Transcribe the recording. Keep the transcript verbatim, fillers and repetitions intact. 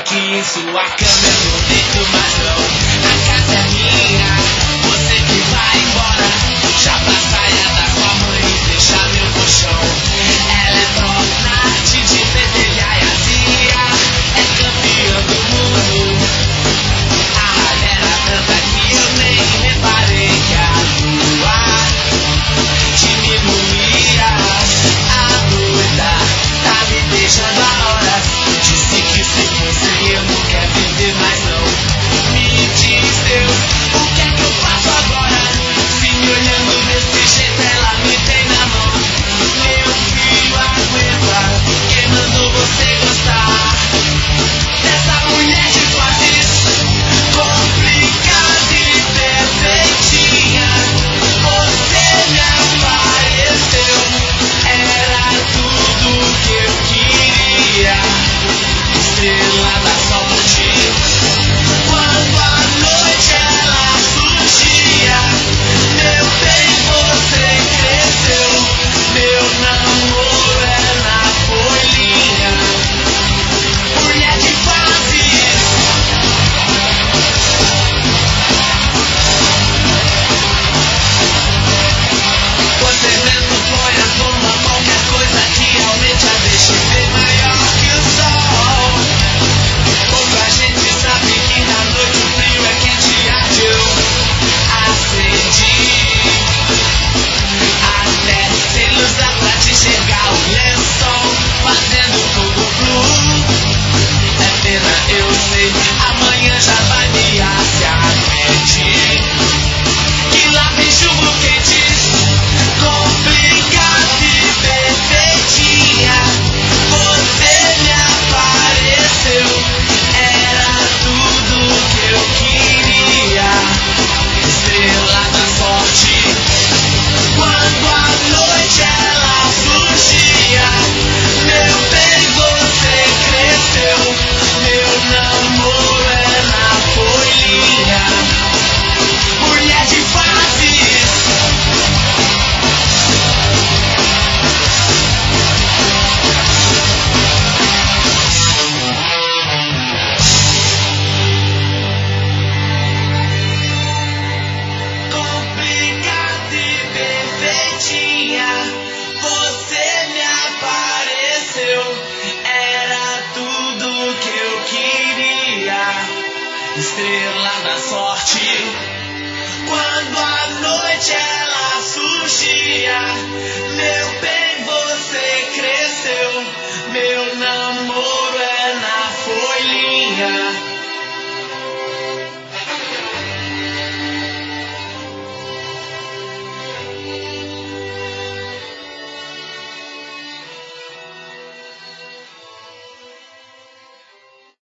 aqui em sua cama eu não deito mais não. A casa é minha, você que vai embora. Já pra saia da sua mãe e deixa meu colchão. Ela é top de pentelhar e azia. É campeã do mundo. A raiva era tanta que eu nem reparei que a lua diminuía. A doida tá me deixando a horas. Disse que se fosse eu não quer viver mais não. Me diz Deus, o que é que eu faço agora? Se me olhando desse jeito ela me tem na mão. Meu filho aguenta, quem mandou você gostar dessa mulher de fases complicada e perfeitinha? Você me apareceu, era tudo que eu queria. Estrela da sorte, quando a noite ela surgia. Meu bem, você cresceu, meu namoro é na folhinha. Mulher de fases, você mesmo põe a bomba, qualquer coisa que aumente a deixe bem maior que o sol. Pouca gente sabe que na noite o frio é quente, arde, eu acendi. Até sem luz dá pra te enxergar o lençol, fazendo tudo blue. É pena, eu sei, amanhã já vai me aciamente. E lá vem chuva quente, complicada e perfeitinha. Você me apareceu, era tudo que eu queria. Estrela da sorte, quando a noite ela surgia. Meu bem, você cresceu, meu namoro é na folhinha. Mulher de fases, complicada e perfeitinha. Você me apareceu, era tudo que eu queria. Estrela da sorte, quando a